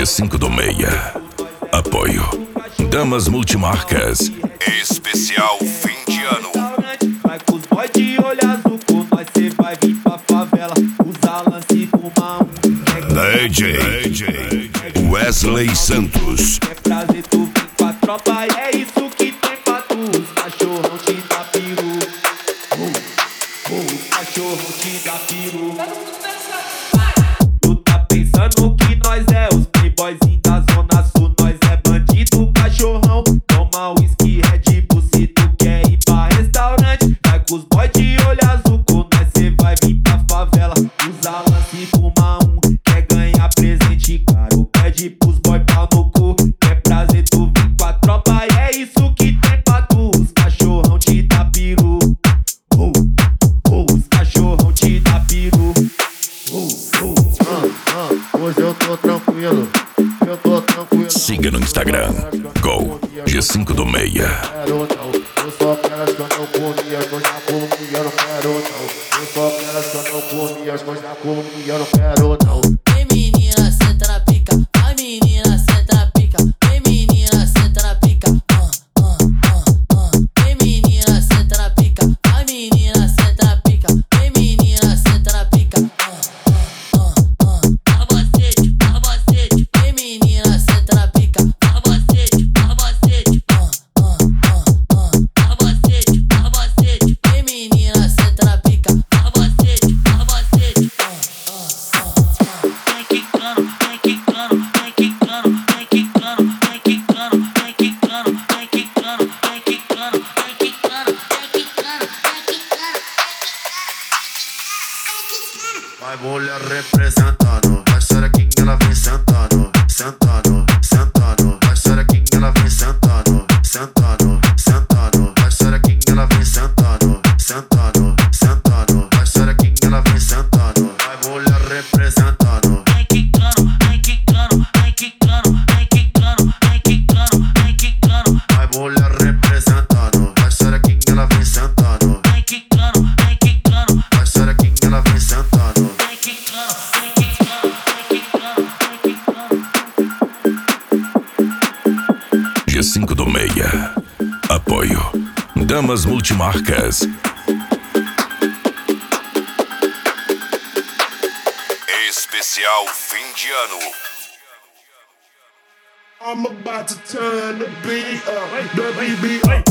G5 do Meia. Apoio Damas Multimarcas. Especial fim de ano. Vai com os boy de olho azul, com nós cê vai vir pra favela. Usar lance fumar DJ Wesley Santos. É prazer tu vir com a tropa, é isso que tem pra tu. Os cachorrão te dá peru. Os cachorrão te dá peru. Tu tá pensando que nós é os playboyzinhos da zona sul. Nós é bandido, cachorrão. Toma whisky, Red Bull se tu quer ir pra restaurante. Vai com os boy de olho azul, com nós cê vai vir pra favela. Usa lance, fuma quer ganhar presente caro. Pede pros boy pau no cu. É prazer tu vir com a tropa, é isso que tem pra tu. Os cachorrão te dá peru. Os cachorrão te dá peru. Hoje eu tô tranquilo, Siga no Instagram, G5 do Meia. Eu só quero as que eu não comia, que eu já comi, eu não quero não. Eu só quero as que eu não comia, que eu já comi, eu não quero não. Vem menina, senta na pica. Vai menina, senta na pica. Vem menina, senta na pica. Vem menina, senta na pica. Vai menina, senta na pica. Vem menina, senta na pica. Babacete, babacete. Vem menina, senta na pica. Babacete, babacete. Babacete, babacete. Vem menina, senta na pica. Babacete, babacete. Vem quicando, vem quicando, vem quicando, vem quicando, vem quicando, vem quicando, vem quicando, vem quicando, vem quicando, vem quicando, vem quicando. Vai mulher representando, vai xerequinha, ela vem sentando, sentando, sentando. Vai xerequinha, ela vem sentando, sentando, sentando. Vai xerequinha, ela vem sentando, sentando, sentando. Vai xerequinha, ela vem sentando. Vai mulher representando. Vem quicando, vem quicando, vem quicando, vem quicando, vem quicando, vem quicando. Vai mulher representando, vai xerequinha, ela vem sentando. Vem quicando, vem quicando, Vai xerequinha, ela vem sentando. vem quicando, vem quicando, vem quicando, vem quicando. G5 do Meia. Apoio Damas Multimarcas. Especial fim de ano. I'm about to turn the beat up, the beat up.